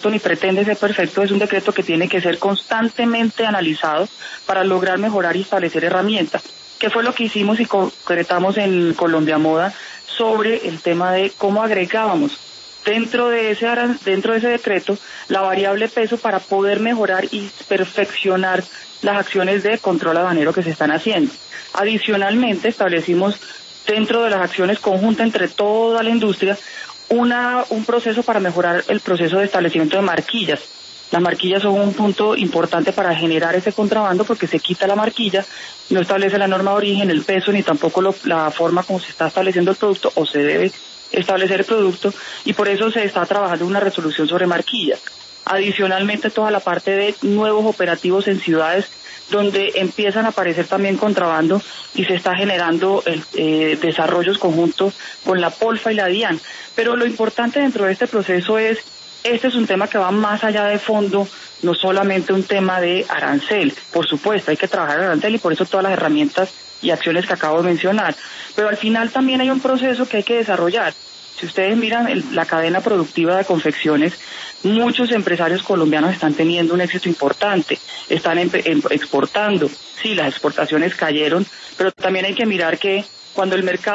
perfecto ni pretende ser perfecto, es un decreto que tiene que ser constantemente analizado para lograr mejorar y establecer herramientas. ¿Qué fue lo que hicimos y concretamos en Colombia Moda sobre el tema de cómo agregábamos dentro de ese decreto la variable peso para poder mejorar y perfeccionar las acciones de control aduanero que se están haciendo? Adicionalmente, establecimos dentro de las acciones conjuntas entre toda la industria un proceso para mejorar el proceso de establecimiento de marquillas. Las marquillas son un punto importante para generar ese contrabando porque se quita la marquilla, no establece la norma de origen, el peso, ni tampoco la forma como se está estableciendo el producto o se debe establecer el producto, y por eso se está trabajando una resolución sobre marquillas. Adicionalmente, toda la parte de nuevos operativos en ciudades donde empiezan a aparecer también contrabando y se está generando desarrollos conjuntos con la Polfa y la DIAN. Pero lo importante dentro de este proceso este es un tema que va más allá de fondo, no solamente un tema de arancel. Por supuesto, hay que trabajar el arancel y por eso todas las herramientas y acciones que acabo de mencionar. Pero al final también hay un proceso que hay que desarrollar. Si ustedes miran la cadena productiva de confecciones, muchos empresarios colombianos están teniendo un éxito importante, están exportando. Sí, las exportaciones cayeron, pero también hay que mirar que cuando el mercado